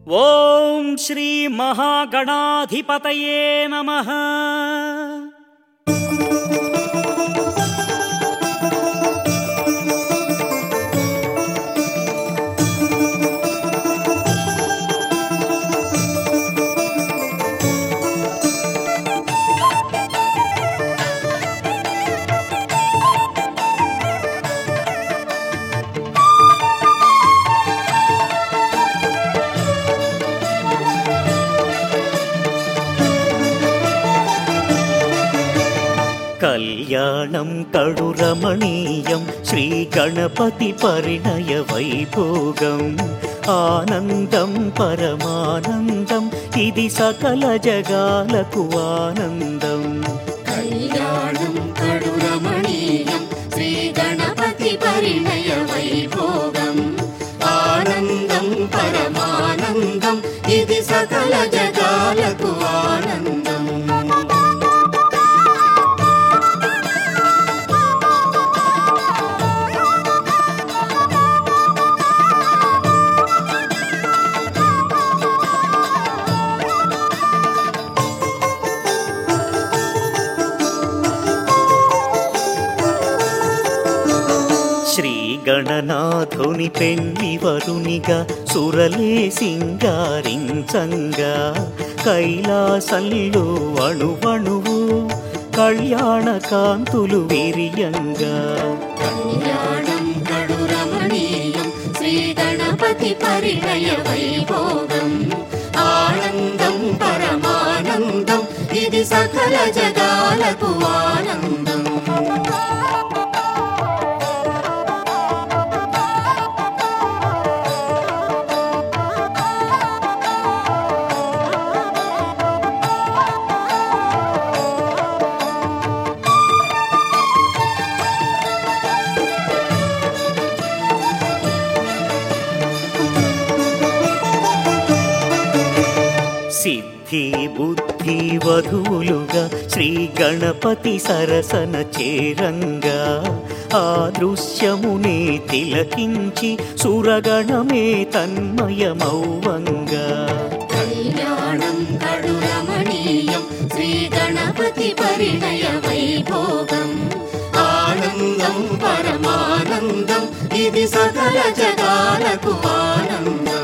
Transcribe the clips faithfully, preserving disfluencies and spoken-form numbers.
ఓం శ్రీ మహాగణాధిపతయే నమః. కళ్యాణం కడు రమణీయం శ్రీ గణపతి పరిణయ వైభోగం. ఆనందం పరమానందం ఇది సకల జగాలకు ఆనందం. కళ్యాణం కడు రమణీయం శ్రీ గణపతి పరిణయ వైభోగం. ఆనందం పరమానందం ఇది సకల జగాలకు ఆనందం. శ్రీ గణనాథుని పెళ్లి వరునిగా సురలే సింగారించంగా కైలాసంలో అణువణువు కళ్యాణ కాంతులు విరియంగా. కళ్యాణం కడు రమణీయం శ్రీ గణపతి పరిణయ వైభోగం. ఆనందం పరమానందం ఇది సకల జగాలకు ఆనందం. సిద్ధి బుద్ధి వధువులుగా శ్రీ గణపతి సరసన చేరంగా ఆ దృశ్యమునే తిలకించి సురగణమే తన్మయమౌవంగా. కళ్యాణం కడు రమణీయం శ్రీ గణపతి పరిణయ వైభోగం. ఆనందం పరమానందం ఇది సకల జగాలకు ఆనందం.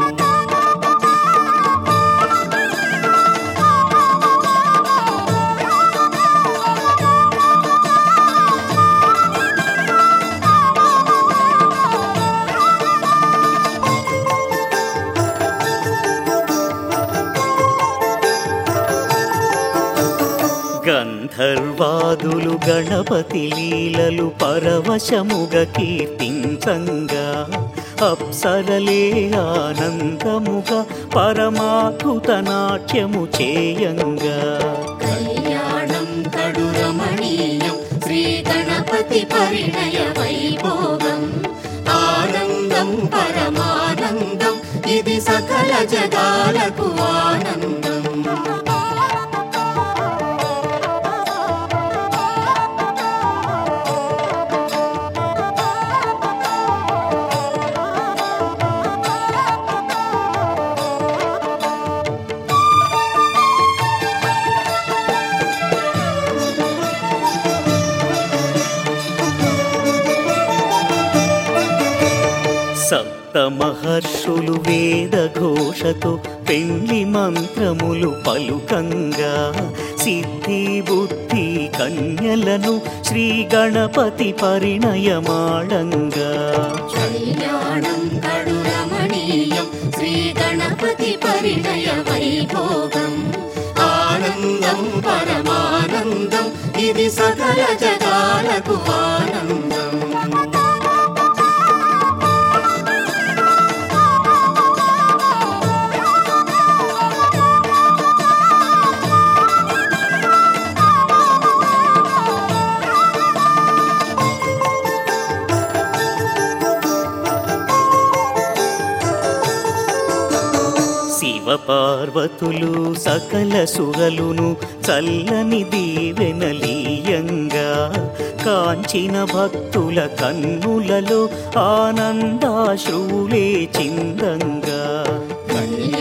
గంధర్వాదులు గణపతి లీలలు పరవశముగ కీర్తించంగా అప్సరలే ఆనందముగా పరమాద్భుత నాట్యము చేయంగా. కళ్యాణం కడు రమణీయం శ్రీ గణపతి పరిణయ వైభోగం. ఆనందం పరమానందం ఇది సకల జగాలకు ఆనందం. సప్త మహర్షులు వేద ఘోషతో పెళ్లి మంత్రములు పలుకంగా సిద్ధి బుద్ధి కన్యలను శ్రీ గణపతి పరిణయమాడంగా. కళ్యాణం కడు రమణీయం శ్రీ గణపతి పరిణయ వైభోగం. ఆనందం పరమానందం ఇది సకల జగాలకు ఆనందం. శివ పార్వతులు సకల సురలును చల్లని దీవెనలీయంగా కాంచిన భక్తుల కన్నులలో ఆనందాశ్రులే చిందంగా. కళ్యాణం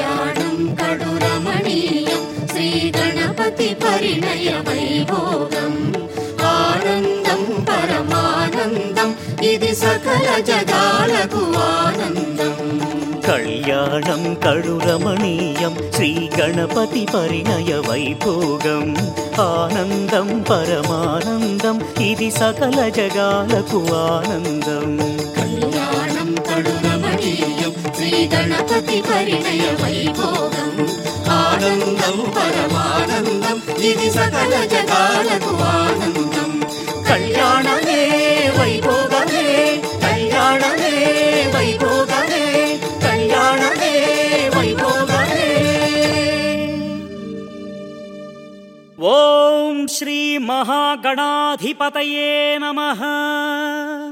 గణపతి పరిణయ వైభోగం ఆనందం పరమానందం ఇది సకల జగాలకు ఆనందం. కళ్యాణం కడు రమణీయం శ్రీ గణపతి పరిణయ వైభోగం ఆనందం పరమానందం ఇది సకల జగాలకు ఆనందం. కళ్యాణం కడు రమణీయం శ్రీ గణపతి పరిణయ వైభోగం ఆనందం పరమానందం ఇది సకల జగాలకు ఆనందం. కళ్యాణమే వైభోగమే కళ్యాణమే వైభోగమే కళ్యాణమే వైభోగమే. ఓం శ్రీ మహాగణాధిపతయే నమః.